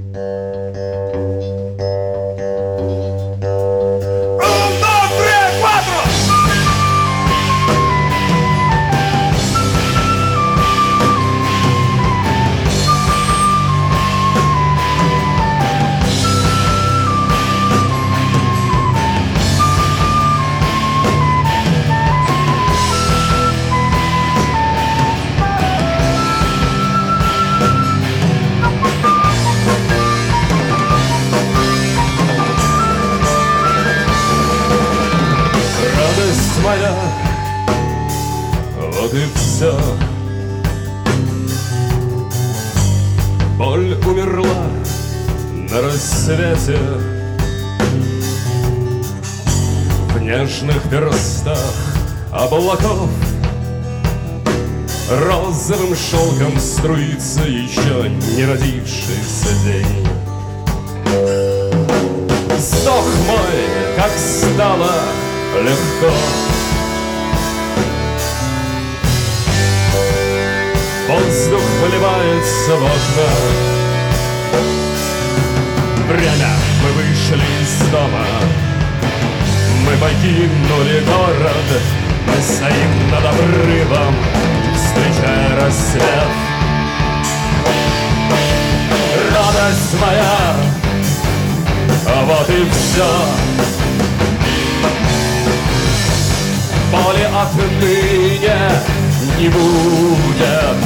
Моя, вот и все. Боль умерла на рассвете, в нежных перстах облаков розовым шелком струится еще не родившийся день. Вздох мой, как стало легко, воздух выливается в окна. Время, мы вышли из дома, мы покинули город, мы стоим над обрывом, встречая рассвет. Радость моя, вот и все. Боли отныне не будет.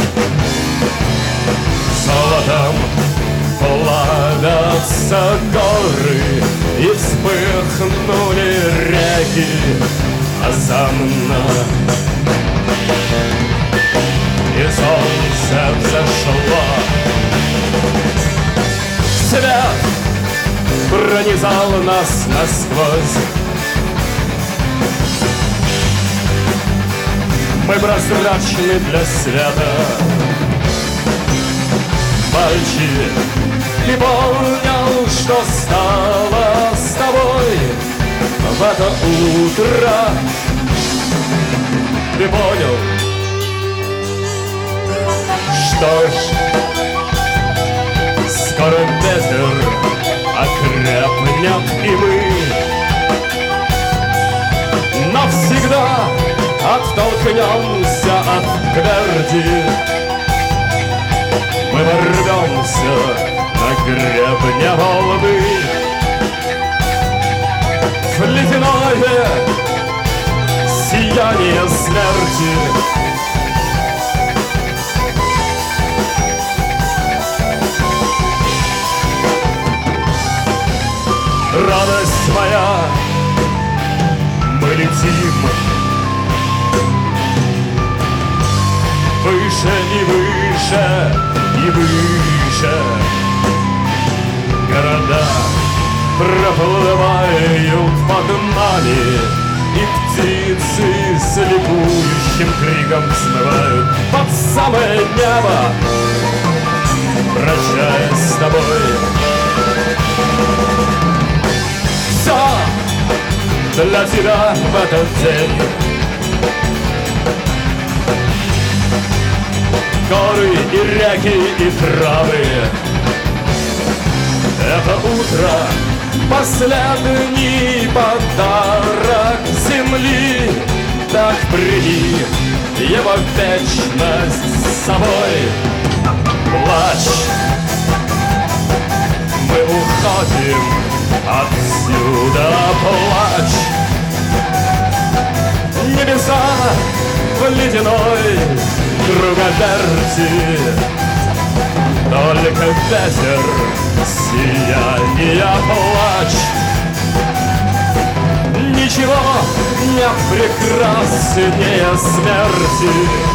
Золотом плавятся горы, и вспыхнули реки озарно. И солнце взошло. Свет пронизал нас насквозь. Мы прозрачны для света. Мальчик, ты понял, что стало с тобой в это утро? Ты понял? Что ж, скоро ветер окрепнет, и мы навсегда оттолкнемся от тверди. Мы ворвемся на гребне волны в ледяное сияние смерти. Радость моя, мы летим выше и выше и выше. Города проплывают под нами, и птицы с ликующим криком взмывают под самое небо, прощаясь с тобой. Все для тебя в этот день. Горы и реки и травы. Это утро — последний подарок земли. Так прими его вечность с собой. Плачь, мы уходим отсюда, плачь. Небеса в ледяной круговерти, только ветер, сияние, плачь. Ничего нет прекраснее смерти.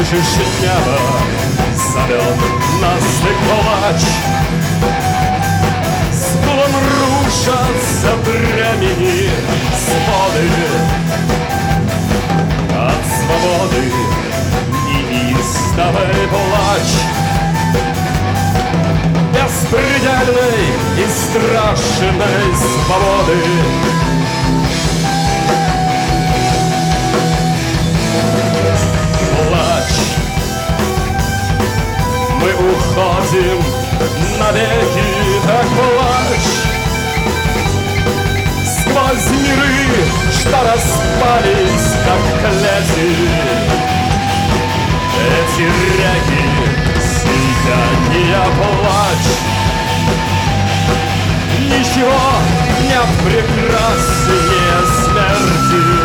слышишь, небо зовет нас и плач. С гулом рушатся бремени своды. От свободы неистовый плач. Беспредельной и страшной свободы. Плач. Мы уходим навеки, так плачь. Сквозь миры, что распались, как клети. Эти реки сияния плачь. Ничего нет прекраснее смерти.